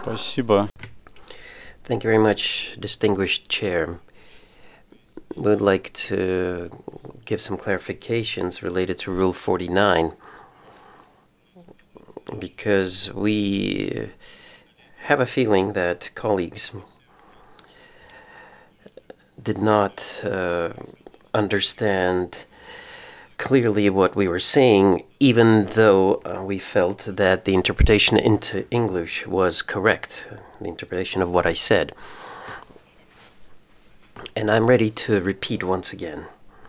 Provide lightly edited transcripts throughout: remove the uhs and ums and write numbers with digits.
Спасибо. Thank you very much, distinguished chair. We would like to give some clarifications related to Rule 49 because we have a feeling that colleagues did not understand clearly what we were saying, even though we felt that the interpretation into English was correct, the interpretation of what I said. And I'm ready to repeat once again.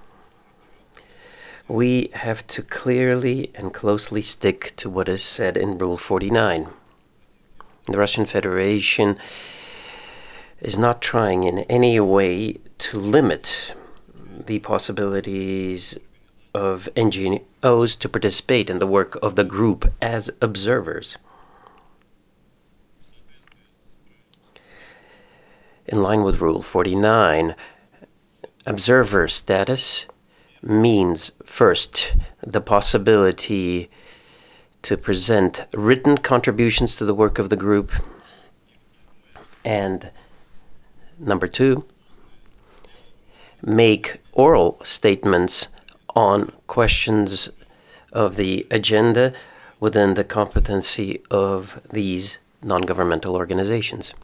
We have to clearly and closely stick to what is said in Rule 49. The Russian Federation is not trying in any way to limit the possibilities of NGOs to participate in the work of the group as observers. In line with Rule 49, observer status means, first, the possibility to present written contributions to the work of the group, and number two, make oral statements on questions of the agenda within the competency of these non-governmental organizations.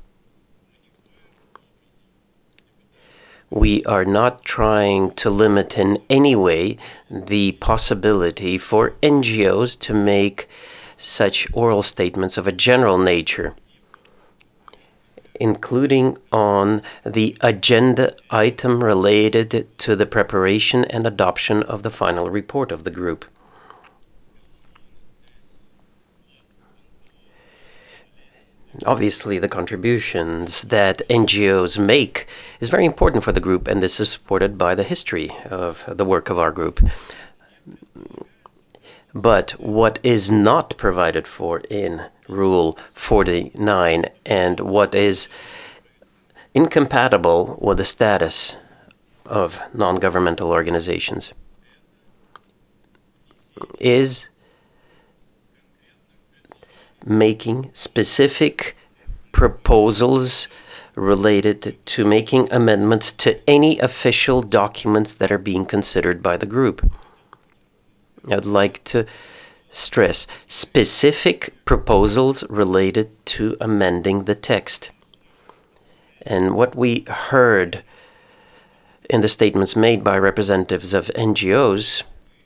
We are not trying to limit in any way the possibility for NGOs to make such oral statements of a general nature, including on the agenda item related to the preparation and adoption of the final report of the group. Obviously, the contributions that NGOs make is very important for the group, and this is supported by the history of the work of our group. But what is not provided for in Rule 49 and what is incompatible with the status of non-governmental organizations is making specific proposals related to making amendments to any official documents that are being considered by the group. I would like to stress specific proposals related to amending the text. And what we heard in the statements made by representatives of NGOs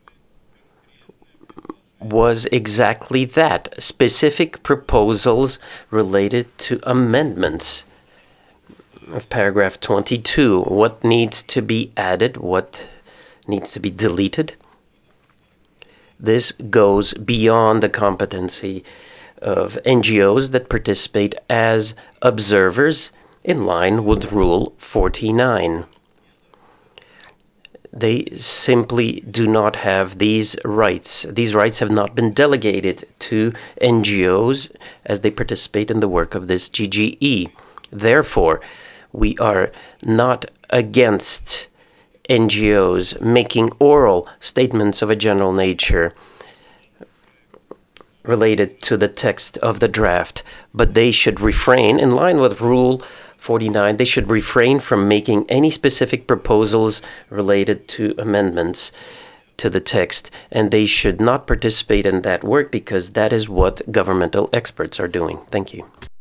was exactly that, specific proposals related to amendments of paragraph 22, what needs to be added, what needs to be deleted. This goes beyond the competency of NGOs that participate as observers in line with Rule 49. They simply do not have these rights. These rights have not been delegated to NGOs as they participate in the work of this GGE. Therefore, we are not against NGOs making oral statements of a general nature related to the text of the draft, but they should refrain, in line with Rule 49, they should refrain from making any specific proposals related to amendments to the text, and they should not participate in that work because that is what governmental experts are doing. Thank you.